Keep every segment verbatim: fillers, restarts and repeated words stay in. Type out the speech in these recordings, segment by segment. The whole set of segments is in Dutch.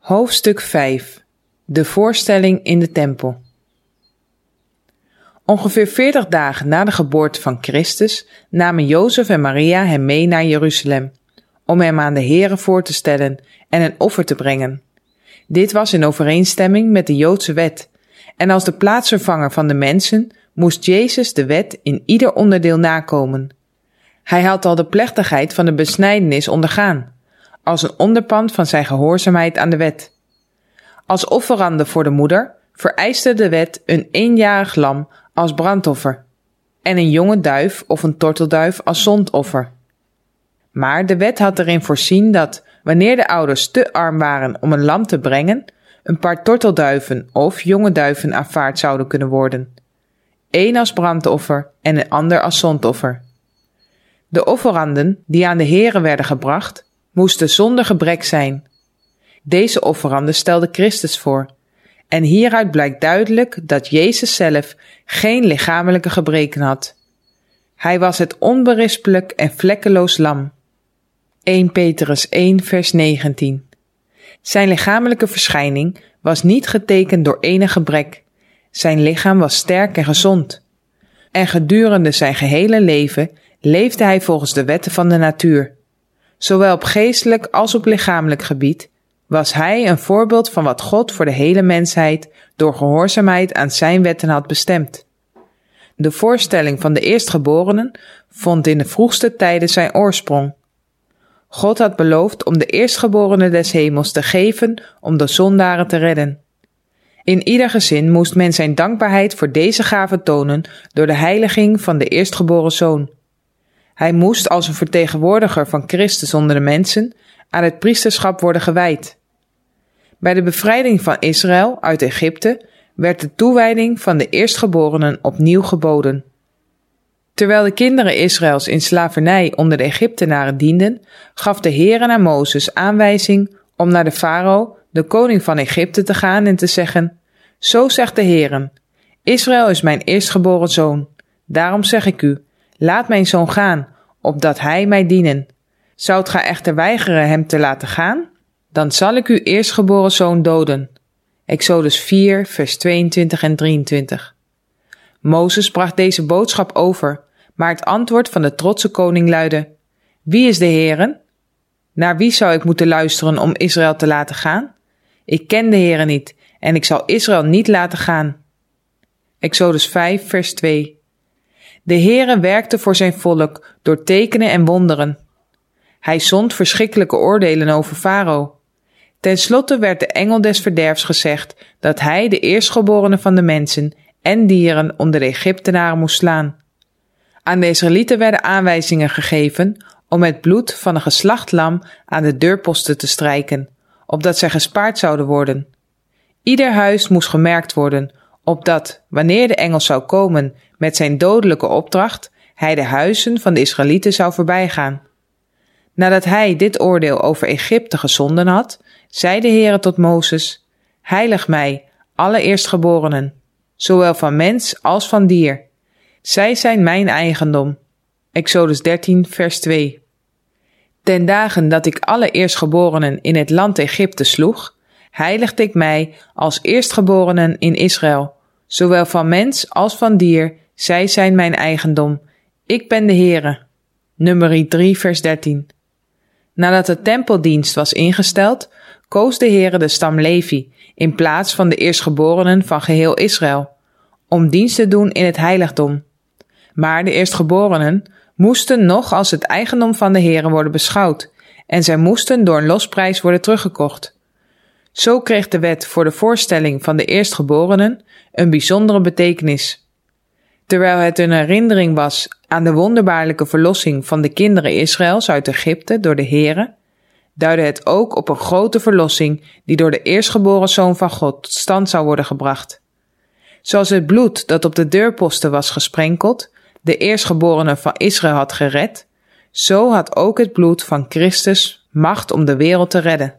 Hoofdstuk vijf. De voorstelling in de tempel. Ongeveer veertig dagen na de geboorte van Christus namen Jozef en Maria hem mee naar Jeruzalem, om hem aan de Here voor te stellen en een offer te brengen. Dit was in overeenstemming met de Joodse wet, en als de plaatsvervanger van de mensen moest Jezus de wet in ieder onderdeel nakomen. Hij had al de plechtigheid van de besnijdenis ondergaan, als een onderpand van zijn gehoorzaamheid aan de wet. Als offerande voor de moeder vereiste de wet een eenjarig lam als brandoffer en een jonge duif of een tortelduif als zondoffer. Maar de wet had erin voorzien dat, wanneer de ouders te arm waren om een lam te brengen, een paar tortelduiven of jonge duiven aanvaard zouden kunnen worden. Eén als brandoffer en een ander als zondoffer. De offeranden die aan de Here werden gebracht, moesten zonder gebrek zijn. Deze offeranden stelde Christus voor, en hieruit blijkt duidelijk dat Jezus zelf geen lichamelijke gebreken had. Hij was het onberispelijk en vlekkeloos lam. Eerste Petrus één vers negentien. Zijn lichamelijke verschijning was niet getekend door enig gebrek. Zijn lichaam was sterk en gezond. En gedurende zijn gehele leven leefde hij volgens de wetten van de natuur. Zowel op geestelijk als op lichamelijk gebied was hij een voorbeeld van wat God voor de hele mensheid door gehoorzaamheid aan zijn wetten had bestemd. De voorstelling van de eerstgeborenen vond in de vroegste tijden zijn oorsprong. God had beloofd om de eerstgeborene des hemels te geven om de zondaren te redden. In ieder gezin moest men zijn dankbaarheid voor deze gave tonen door de heiliging van de eerstgeboren zoon. Hij moest als een vertegenwoordiger van Christus onder de mensen aan het priesterschap worden gewijd. Bij de bevrijding van Israël uit Egypte werd de toewijding van de eerstgeborenen opnieuw geboden. Terwijl de kinderen Israëls in slavernij onder de Egyptenaren dienden, gaf de Heere aan Mozes aanwijzing om naar de farao, de koning van Egypte, te gaan en te zeggen: Zo zegt de Heere, Israël is mijn eerstgeboren zoon. Daarom zeg ik u, laat mijn zoon gaan, opdat hij mij dienen. Zoudt gij echter weigeren hem te laten gaan, dan zal ik uw eerstgeboren zoon doden. Exodus vier, vers tweeëntwintig en drieëntwintig. Mozes bracht deze boodschap over, maar het antwoord van de trotse koning luidde: Wie is de Heere? Naar wie zou ik moeten luisteren om Israël te laten gaan? Ik ken de Heere niet, en ik zal Israël niet laten gaan. Exodus vijf, vers twee. De Heere werkte voor zijn volk door tekenen en wonderen. Hij zond verschrikkelijke oordelen over Farao. Ten slotte werd de engel des verderfs gezegd dat hij de eerstgeborenen van de mensen en dieren onder de Egyptenaren moest slaan. Aan de Israëlieten werden aanwijzingen gegeven om het bloed van een geslacht lam aan de deurposten te strijken, opdat zij gespaard zouden worden. Ieder huis moest gemerkt worden, opdat, wanneer de engel zou komen met zijn dodelijke opdracht, hij de huizen van de Israëlieten zou voorbijgaan. Nadat hij dit oordeel over Egypte gezonden had, zei de Heere tot Mozes: Heilig mij, alle eerstgeborenen, zowel van mens als van dier. Zij zijn mijn eigendom. Exodus dertien, vers twee. Ten dagen dat ik alle eerstgeborenen in het land Egypte sloeg, heiligde ik mij als eerstgeborenen in Israël, zowel van mens als van dier. Zij zijn mijn eigendom. Ik ben de Heere. Numeri drie, vers dertien. Nadat de tempeldienst was ingesteld, koos de Heere de stam Levi in plaats van de eerstgeborenen van geheel Israël, om dienst te doen in het heiligdom. Maar de eerstgeborenen moesten nog als het eigendom van de Heere worden beschouwd, en zij moesten door een losprijs worden teruggekocht. Zo kreeg de wet voor de voorstelling van de eerstgeborenen een bijzondere betekenis. Terwijl het een herinnering was aan de wonderbaarlijke verlossing van de kinderen Israëls uit Egypte door de Heere, duidde het ook op een grote verlossing die door de eerstgeboren Zoon van God tot stand zou worden gebracht. Zoals het bloed dat op de deurposten was gesprenkeld de eerstgeborene van Israël had gered, zo had ook het bloed van Christus macht om de wereld te redden.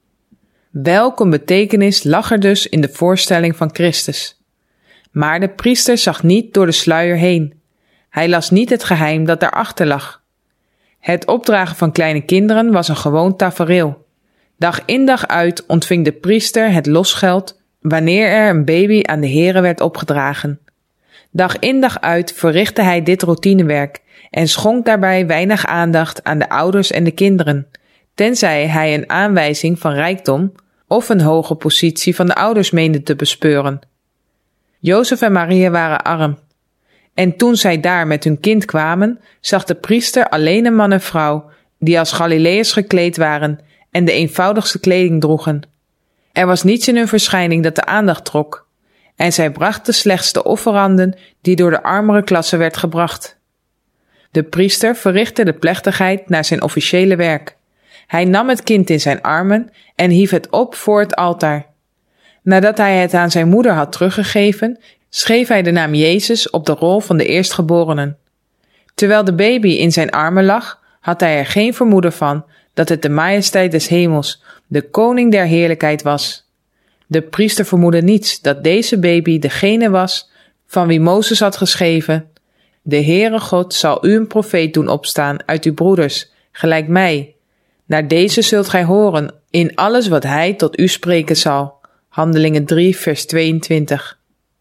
Welk een betekenis lag er dus in de voorstelling van Christus. Maar de priester zag niet door de sluier heen. Hij las niet het geheim dat daarachter lag. Het opdragen van kleine kinderen was een gewoon tafereel. Dag in dag uit ontving de priester het losgeld wanneer er een baby aan de Here werd opgedragen. Dag in dag uit verrichtte hij dit routinewerk en schonk daarbij weinig aandacht aan de ouders en de kinderen, tenzij hij een aanwijzing van rijkdom of een hoge positie van de ouders meende te bespeuren. Jozef en Maria waren arm. En toen zij daar met hun kind kwamen, zag de priester alleen een man en vrouw die als Galileërs gekleed waren en de eenvoudigste kleding droegen. Er was niets in hun verschijning dat de aandacht trok, en zij brachten slechts de offeranden die door de armere klasse werd gebracht. De priester verrichtte de plechtigheid naar zijn officiële werk. Hij nam het kind in zijn armen en hief het op voor het altaar. Nadat hij het aan zijn moeder had teruggegeven, schreef hij de naam Jezus op de rol van de eerstgeborenen. Terwijl de baby in zijn armen lag, had hij er geen vermoeden van dat het de majesteit des hemels, de koning der heerlijkheid was. De priester vermoedde niets dat deze baby degene was van wie Mozes had geschreven: De Heere God zal u een profeet doen opstaan uit uw broeders, gelijk mij. Naar deze zult gij horen in alles wat hij tot u spreken zal. Handelingen drie, vers tweeëntwintig.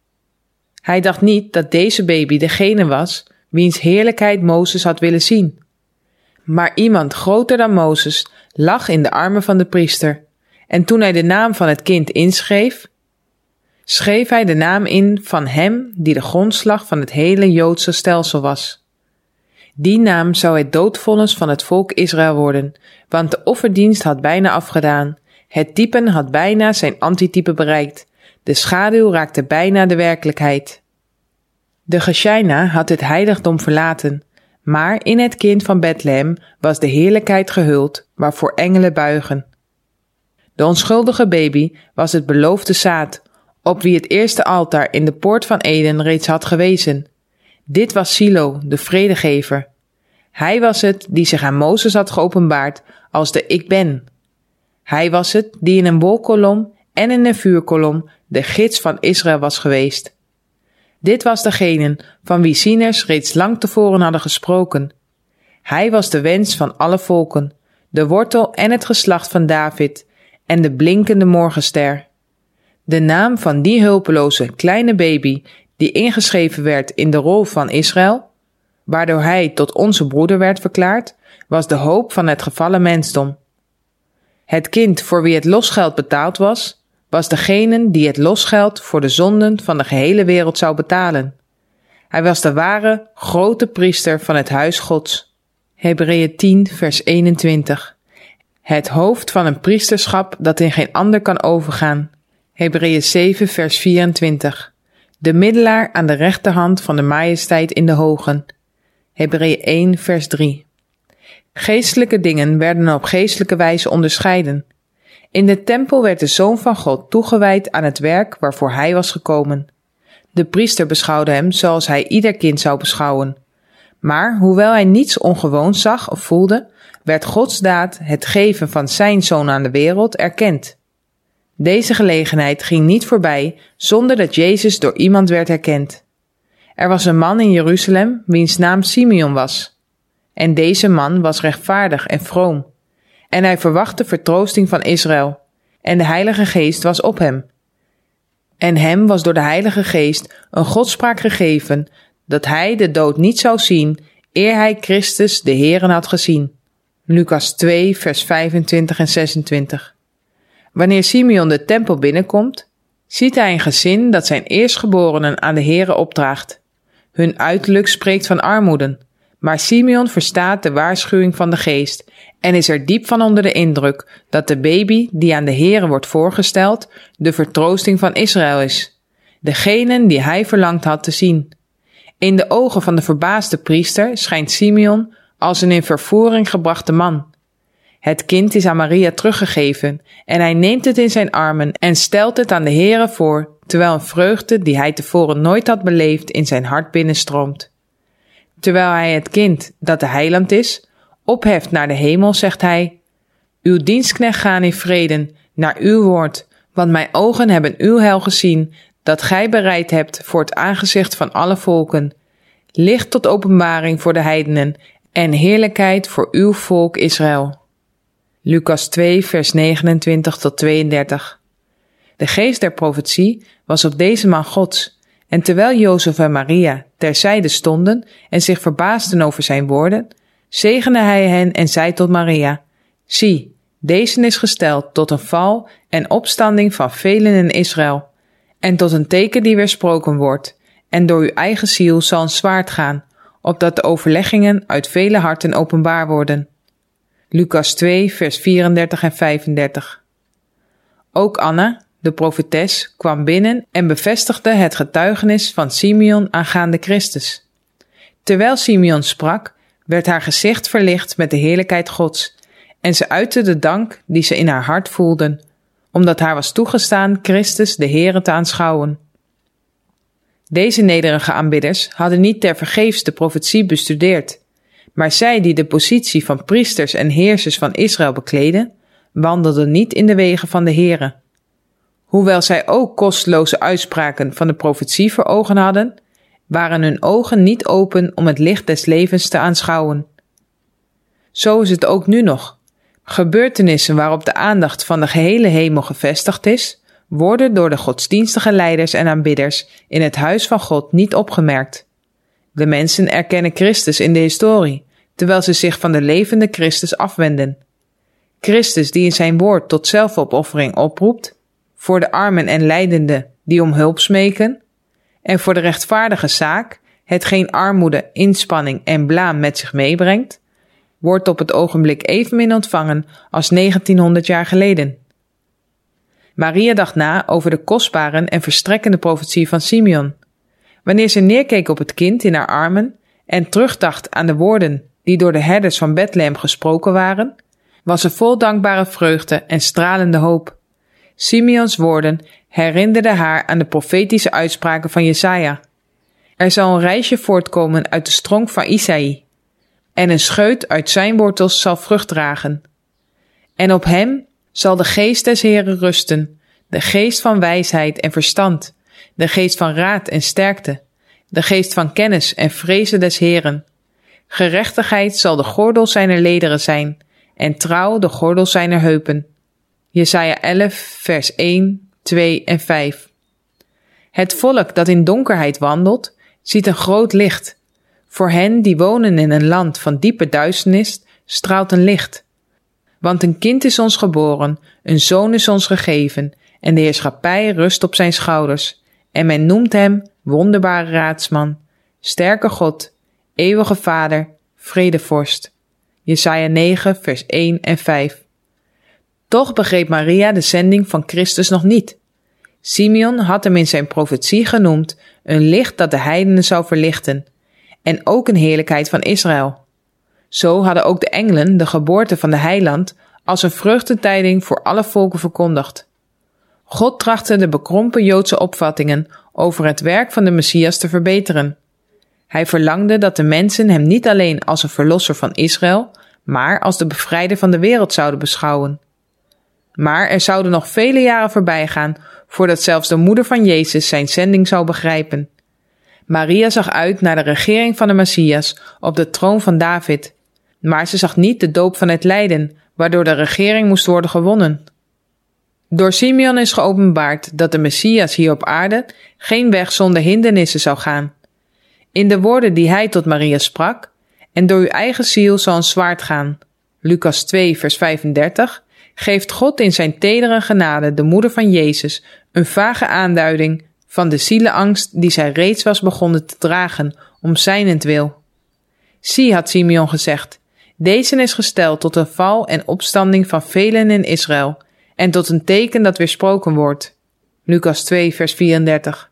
Hij dacht niet dat deze baby degene was wiens heerlijkheid Mozes had willen zien. Maar iemand groter dan Mozes lag in de armen van de priester. En toen hij de naam van het kind inschreef, schreef hij de naam in van hem die de grondslag van het hele Joodse stelsel was. Die naam zou het doodvonnis van het volk Israël worden, want de offerdienst had bijna afgedaan. Het typen had bijna zijn antitype bereikt. De schaduw raakte bijna de werkelijkheid. De Gesjina had het heiligdom verlaten, maar in het kind van Bethlehem was de heerlijkheid gehuld, waarvoor engelen buigen. De onschuldige baby was het beloofde zaad, op wie het eerste altaar in de poort van Eden reeds had gewezen. Dit was Silo, de vredegever. Hij was het die zich aan Mozes had geopenbaard als de Ik Ben. Hij was het die in een wolkolom en in een vuurkolom de gids van Israël was geweest. Dit was degene van wie zieners reeds lang tevoren hadden gesproken. Hij was de wens van alle volken, de wortel en het geslacht van David en de blinkende morgenster. De naam van die hulpeloze kleine baby die ingeschreven werd in de rol van Israël, waardoor hij tot onze broeder werd verklaard, was de hoop van het gevallen mensdom. Het kind voor wie het losgeld betaald was, was degene die het losgeld voor de zonden van de gehele wereld zou betalen. Hij was de ware, grote priester van het huis Gods. Hebreeën tien, vers eenentwintig. Het hoofd van een priesterschap dat in geen ander kan overgaan. Hebreeën zeven, vers vierentwintig. De middelaar aan de rechterhand van de majesteit in de hogen. Hebreeën één, vers drie. Geestelijke dingen werden op geestelijke wijze onderscheiden. In de tempel werd de Zoon van God toegewijd aan het werk waarvoor hij was gekomen. De priester beschouwde hem zoals hij ieder kind zou beschouwen. Maar hoewel hij niets ongewoons zag of voelde, werd Gods daad, het geven van zijn Zoon aan de wereld, erkend. Deze gelegenheid ging niet voorbij zonder dat Jezus door iemand werd herkend. Er was een man in Jeruzalem wiens naam Simeon was. En deze man was rechtvaardig en vroom. En hij verwachtte vertroosting van Israël. En de Heilige Geest was op hem. En hem was door de Heilige Geest een godspraak gegeven, dat hij de dood niet zou zien, eer hij Christus de Heeren had gezien. Lucas twee, vers vijfentwintig en zesentwintig. Wanneer Simeon de tempel binnenkomt, ziet hij een gezin dat zijn eerstgeborenen aan de Heere opdraagt. Hun uiterlijk spreekt van armoede, maar Simeon verstaat de waarschuwing van de Geest en is er diep van onder de indruk dat de baby die aan de Heere wordt voorgesteld de vertroosting van Israël is, degene die hij verlangd had te zien. In de ogen van de verbaasde priester schijnt Simeon als een in vervoering gebrachte man. Het kind is aan Maria teruggegeven en hij neemt het in zijn armen en stelt het aan de Heere voor, terwijl een vreugde die hij tevoren nooit had beleefd in zijn hart binnenstroomt. Terwijl hij het kind, dat de heiland is, opheft naar de hemel, zegt hij: Uw dienstknecht gaan in vrede, naar uw woord, want mijn ogen hebben uw heil gezien, dat gij bereid hebt voor het aangezicht van alle volken, licht tot openbaring voor de heidenen en heerlijkheid voor uw volk Israël. Lucas twee vers negenentwintig tot tweeëndertig. De geest der profetie was op deze man Gods, en terwijl Jozef en Maria terzijde stonden en zich verbaasden over zijn woorden, zegende hij hen en zei tot Maria: Zie, deze is gesteld tot een val en opstanding van velen in Israël, en tot een teken die weersproken wordt, en door uw eigen ziel zal een zwaard gaan, opdat de overleggingen uit vele harten openbaar worden. Lucas twee vers vierendertig en vijfendertig. Ook Anna, de profetes, kwam binnen en bevestigde het getuigenis van Simeon aangaande Christus. Terwijl Simeon sprak, werd haar gezicht verlicht met de heerlijkheid Gods, en ze uitte de dank die ze in haar hart voelden, omdat haar was toegestaan Christus de Heere te aanschouwen. Deze nederige aanbidders hadden niet tevergeefs de profetie bestudeerd, maar zij die de positie van priesters en heersers van Israël bekleden, wandelden niet in de wegen van de Heere. Hoewel zij ook kosteloze uitspraken van de profetie voor ogen hadden, waren hun ogen niet open om het licht des levens te aanschouwen. Zo is het ook nu nog. Gebeurtenissen waarop de aandacht van de gehele hemel gevestigd is, worden door de godsdienstige leiders en aanbidders in het huis van God niet opgemerkt. De mensen erkennen Christus in de historie, terwijl ze zich van de levende Christus afwenden. Christus die in zijn woord tot zelfopoffering oproept, voor de armen en lijdenden die om hulp smeken, en voor de rechtvaardige zaak, hetgeen armoede, inspanning en blaam met zich meebrengt, wordt op het ogenblik evenmin ontvangen als negentienhonderd jaar geleden. Maria dacht na over de kostbare en verstrekkende profetie van Simeon. Wanneer ze neerkeek op het kind in haar armen en terugdacht aan de woorden die door de herders van Bethlehem gesproken waren, was ze vol dankbare vreugde en stralende hoop. Simeons woorden herinnerden haar aan de profetische uitspraken van Jesaja. Er zal een rijsje voortkomen uit de stronk van Isaïe, en een scheut uit zijn wortels zal vrucht dragen. En op hem zal de geest des Heeren rusten, de geest van wijsheid en verstand, de geest van raad en sterkte, de geest van kennis en vrezen des Heeren. Gerechtigheid zal de gordel zijner lederen zijn, en trouw de gordel zijner heupen. Jesaja elf, vers één, twee en vijf. Het volk dat in donkerheid wandelt, ziet een groot licht. Voor hen die wonen in een land van diepe duisternis, straalt een licht. Want een kind is ons geboren, een zoon is ons gegeven, en de heerschappij rust op zijn schouders. En men noemt hem wonderbare raadsman, sterke God, eeuwige Vader, vredevorst. Jesaja negen, vers één en vijf. Toch begreep Maria de zending van Christus nog niet. Simeon had hem in zijn profetie genoemd een licht dat de heidenen zou verlichten, en ook een heerlijkheid van Israël. Zo hadden ook de engelen de geboorte van de heiland als een vreugdetijding voor alle volken verkondigd. God trachtte de bekrompen Joodse opvattingen over het werk van de Messias te verbeteren. Hij verlangde dat de mensen hem niet alleen als een verlosser van Israël, maar als de bevrijder van de wereld zouden beschouwen. Maar er zouden nog vele jaren voorbij gaan voordat zelfs de moeder van Jezus zijn zending zou begrijpen. Maria zag uit naar de regering van de Messias op de troon van David, maar ze zag niet de doop van het lijden, waardoor de regering moest worden gewonnen. Door Simeon is geopenbaard dat de Messias hier op aarde geen weg zonder hindernissen zou gaan. In de woorden die hij tot Maria sprak, en door uw eigen ziel zal een zwaard gaan, Lucas twee vers vijfendertig, geeft God in zijn tedere genade de moeder van Jezus een vage aanduiding van de zielenangst die zij reeds was begonnen te dragen om zijnentwil. Zie, had Simeon gezegd, deze is gesteld tot een val en opstanding van velen in Israël en tot een teken dat weersproken wordt. Lucas twee vers vierendertig.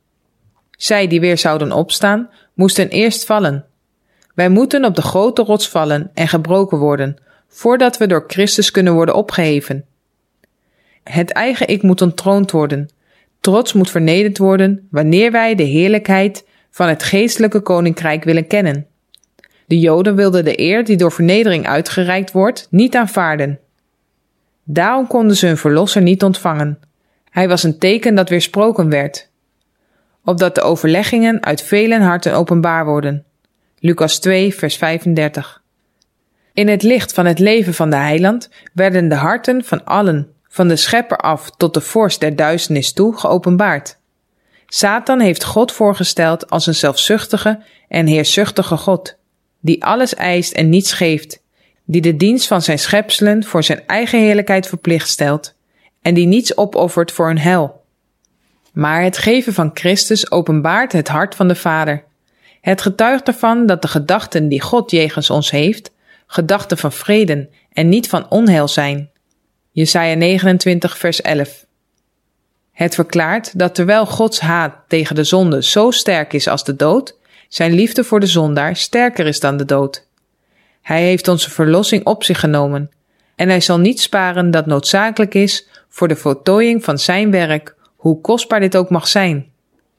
Zij die weer zouden opstaan, moesten eerst vallen. Wij moeten op de grote rots vallen en gebroken worden, voordat we door Christus kunnen worden opgeheven. Het eigen ik moet ontroond worden. Trots moet vernederd worden wanneer wij de heerlijkheid van het geestelijke koninkrijk willen kennen. De Joden wilden de eer die door vernedering uitgereikt wordt niet aanvaarden. Daarom konden ze hun verlosser niet ontvangen. Hij was een teken dat weersproken werd, opdat de overleggingen uit velen harten openbaar worden. Lucas twee vers vijfendertig. In het licht van het leven van de heiland werden de harten van allen, van de schepper af tot de vorst der duisternis toe, geopenbaard. Satan heeft God voorgesteld als een zelfzuchtige en heerzuchtige God, die alles eist en niets geeft, die de dienst van zijn schepselen voor zijn eigen heerlijkheid verplicht stelt en die niets opoffert voor hun heil. Maar het geven van Christus openbaart het hart van de Vader. Het getuigt ervan dat de gedachten die God jegens ons heeft, gedachten van vrede en niet van onheil zijn. Jesaja negenentwintig vers elf. Het verklaart dat terwijl Gods haat tegen de zonde zo sterk is als de dood, zijn liefde voor de zondaar sterker is dan de dood. Hij heeft onze verlossing op zich genomen en hij zal niet sparen dat noodzakelijk is voor de voltooiing van zijn werk, hoe kostbaar dit ook mag zijn.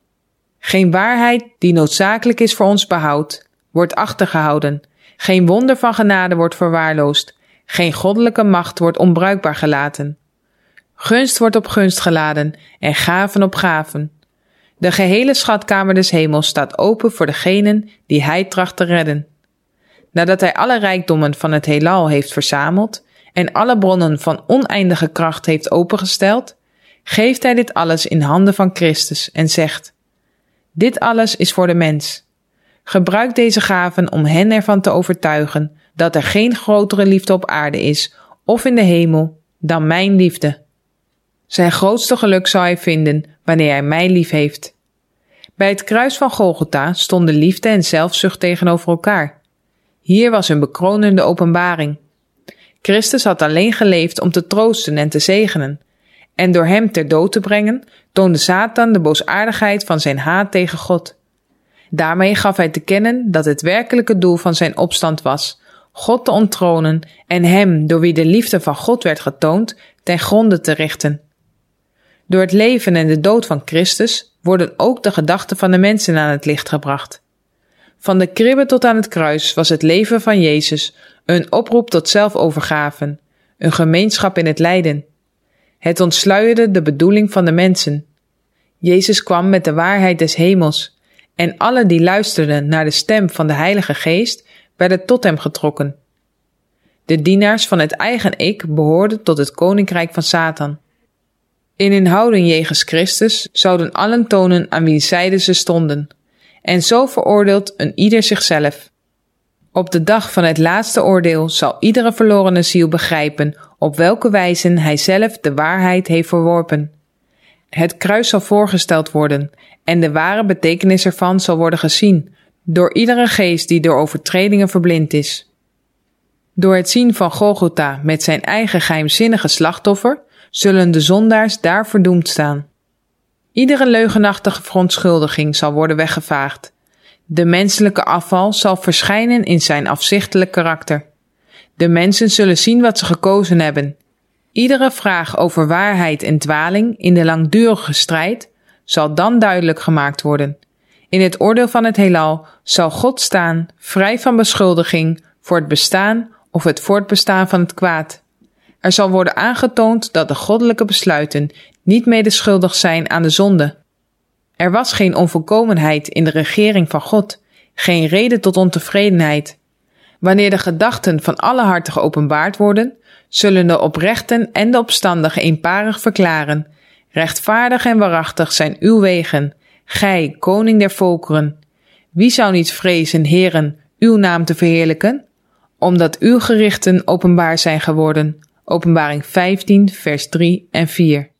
Geen waarheid die noodzakelijk is voor ons behoud, wordt achtergehouden. Geen wonder van genade wordt verwaarloosd. Geen goddelijke macht wordt onbruikbaar gelaten. Gunst wordt op gunst geladen en gaven op gaven. De gehele schatkamer des hemels staat open voor degenen die hij tracht te redden. Nadat hij alle rijkdommen van het heelal heeft verzameld en alle bronnen van oneindige kracht heeft opengesteld, geeft hij dit alles in handen van Christus en zegt: dit alles is voor de mens. Gebruik deze gaven om hen ervan te overtuigen dat er geen grotere liefde op aarde is of in de hemel dan mijn liefde. Zijn grootste geluk zal hij vinden wanneer hij mij lief heeft. Bij het kruis van Golgotha stonden liefde en zelfzucht tegenover elkaar. Hier was een bekronende openbaring. Christus had alleen geleefd om te troosten en te zegenen, en door hem ter dood te brengen, toonde Satan de boosaardigheid van zijn haat tegen God. Daarmee gaf hij te kennen dat het werkelijke doel van zijn opstand was God te onttronen en hem, door wie de liefde van God werd getoond, ten gronde te richten. Door het leven en de dood van Christus worden ook de gedachten van de mensen aan het licht gebracht. Van de kribbe tot aan het kruis was het leven van Jezus een oproep tot zelfovergaven, een gemeenschap in het lijden. Het ontsluierde de bedoeling van de mensen. Jezus kwam met de waarheid des hemels, en alle die luisterden naar de stem van de Heilige Geest werden tot hem getrokken. De dienaars van het eigen ik behoorden tot het koninkrijk van Satan. In hun houding jegens Christus zouden allen tonen aan wiens zijde ze stonden, en zo veroordeelt een ieder zichzelf. Op de dag van het laatste oordeel zal iedere verlorene ziel begrijpen op welke wijze hij zelf de waarheid heeft verworpen. Het kruis zal voorgesteld worden en de ware betekenis ervan zal worden gezien door iedere geest die door overtredingen verblind is. Door het zien van Golgotha met zijn eigen geheimzinnige slachtoffer zullen de zondaars daar verdoemd staan. Iedere leugenachtige verontschuldiging zal worden weggevaagd. De menselijke afval zal verschijnen in zijn afzichtelijk karakter. De mensen zullen zien wat ze gekozen hebben. Iedere vraag over waarheid en dwaling in de langdurige strijd zal dan duidelijk gemaakt worden. In het oordeel van het heelal zal God staan, vrij van beschuldiging, voor het bestaan of het voortbestaan van het kwaad. Er zal worden aangetoond dat de goddelijke besluiten niet medeschuldig zijn aan de zonde. Er was geen onvolkomenheid in de regering van God, geen reden tot ontevredenheid. Wanneer de gedachten van alle harten geopenbaard worden, zullen de oprechten en de opstandigen eenparig verklaren: rechtvaardig en waarachtig zijn uw wegen, gij, koning der volkeren. Wie zou niet vrezen, heren, uw naam te verheerlijken? Omdat uw gerichten openbaar zijn geworden. Openbaring vijftien, vers drie en vier.